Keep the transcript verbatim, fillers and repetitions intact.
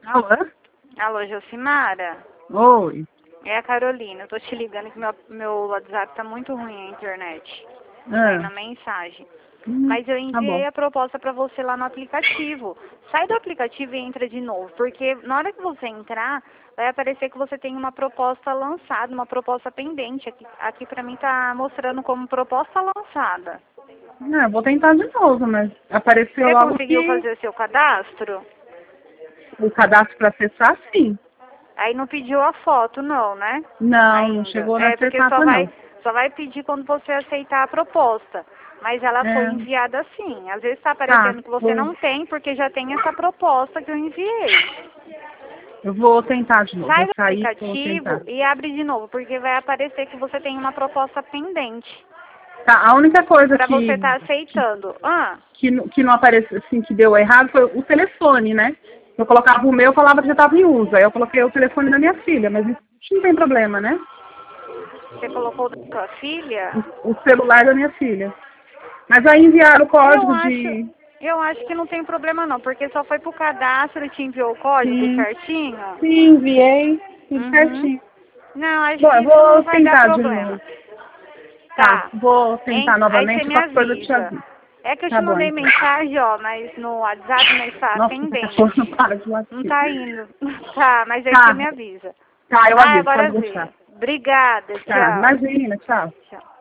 Alô? Alô, Josimara? Oi. É a Carolina. Eu tô te ligando que meu, meu WhatsApp tá muito ruim a internet. Ah. Aí na mensagem. Hum, Mas eu tá enviei bom. a proposta pra você lá no aplicativo. Sai do aplicativo e entra de novo. Porque na hora que você entrar, vai aparecer que você tem uma proposta lançada, uma proposta pendente. Aqui, aqui pra mim tá mostrando como proposta lançada. Não, eu vou tentar de novo, mas apareceu Você logo conseguiu que fazer seu cadastro? o cadastro para acessar, sim. Aí não pediu a foto, não, né? Não, não Ainda. chegou É, nessa porque só etapa, vai, não. só vai pedir quando você aceitar a proposta. Mas ela foi É, enviada assim. Às vezes está tá, aparecendo que você vou, não tem, porque já tem essa proposta que eu enviei. eu vou tentar de novo. Sai Vou do sair e vou aplicativo tentar. e abre de novo, porque vai aparecer que você tem uma proposta pendente. Tá, a única coisa Pra você que, estar que, aceitando. Ah, que, não- que não apareceu, assim, que deu errado foi o telefone, né? Eu colocava o meu, eu falava que já estava em uso. Aí eu coloquei o telefone da minha filha, mas isso não tem problema, né? você colocou da sua filha? O, o celular da minha filha. Mas aí enviaram o Eu código acho, de... eu acho que não tem problema não, porque só foi pro cadastro e te enviou o código Sim, certinho. sim, enviei, tudo Uhum. certinho. Não, acho Bom, que eu isso não vou vai dar tentar de problema. novo. Tá, Tá. vou Hein? tentar Aí você novamente, me qualquer coisa eu te avisa. aviso. É que eu te Tá bom, mandei então. mensagem, ó, mas no WhatsApp, mas tá Nossa, essa cachorra não pendente. para de Não latir. tá indo. Tá, mas aí você Tá, me avisa. tá, eu Ah, aviso, agora pode vê. deixar. Obrigada, Tá, tchau. imagina, tchau. Tchau.